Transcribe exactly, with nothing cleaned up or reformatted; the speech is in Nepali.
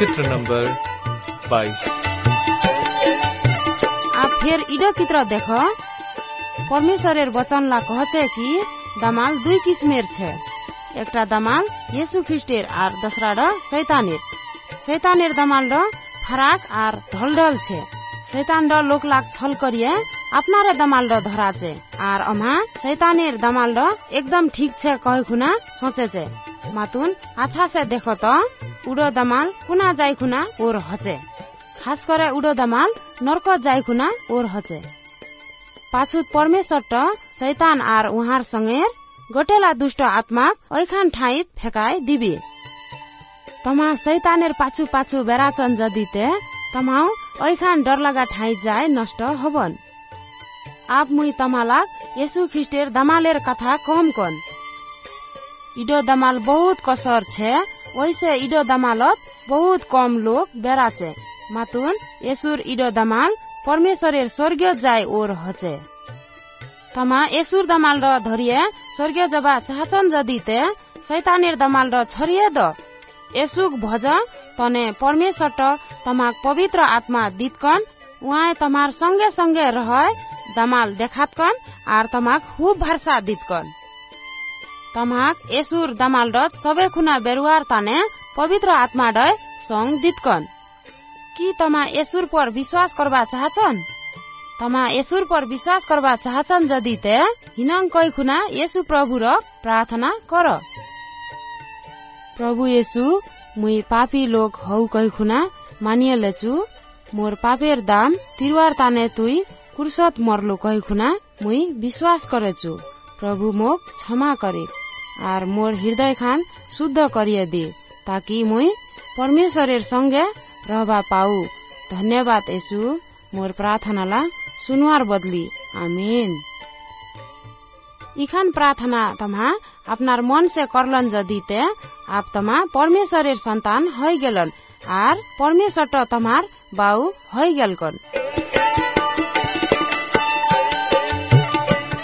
चित्र नंबर बाईस। आप फिर इडो चित्र देखो। परमेश्वरेर वचन ला कहছে कि दामाल दुई किस्मेर छे। एकटा दामाल येशू ख्रिस्टेर आर दोसराटा शैतानेर। शैतानेर दामाल र फराक आर ढलढल छे। शैतान र लोक लाग छल करिए आपनारे दामाल र धराचे आर अमा शैतानेर दामाल र एकदम ठीक छे कहे खुना सोचे छे। मातुन अच्छा से देखो तो उडो दामाल कुना जाय खुना ओर हचे। खास करे उडो दामाल नरक जाय खुना ओर हचे। पाछुत परमेश्वर त शैतान आर उहार संगे गटेला दुष्ट आत्मा ऐखान ठाईत फेकाय दिबी। तमा शैतानेर पाछू पाछू बेराचन जदिते तमाओ ऐखान डर लगा ठाई जाय नष्ट हबन। आप मुई तमालाक येशू ख्रिस्टेर दामालेर कथा कम कन। इडो दामाल बहुत कसर छे वैसे इडो दामालत बहुत कम लोग बेराचे। मातुन येशुर इडो दामाल परमेश्वरेर स्वर्गीय जाय ओर हचे। तमा येशुर दामाल र धरिए स्वर्गीय जबा चाहचन जदिते शैतानेर दामाल र छरिए द येशुक भज तने परमेश्वर त तमाक पवित्र आत्मा दितकन उहाँ तमार संगे संगे रह दामाल देखातकन आर तमाक खूब भरसा दितकन। तमाक येशुर दामाल र सबे खुना बेरुआर ताने पवित्र आत्मा डय संग दितकन। कि तमा येशुर पर विश्वास करबा चाहछन्? तमा येशुर पर विश्वास करबा चाहछन् जदिते हिनंग कै खुना येशु प्रभु र प्रार्थना कर। प्रभु येशु मुई पापी लोग हौ कै खुना मानिए लेचु। मोर पापेर दाम तिरवार ताने तुई कुर्सत मरलो कै खुना मुई विश्वास करेचु। प्रभु मोक क्षमा करे आर मोर हृदय खान शुद्ध करिए दे ताकि मुई परमेश्वरेर संगे रहबा पाऊ। धन्यवाद येशु मोर प्रार्थना ला सुनवार बदली आमीन। इखान प्रार्थना तमा अपनार मन से करलन जदिते आप तमा परमेश्वरेर संतान है गेलन आर परमेश्वर त तमार बाऊ है गेलकन।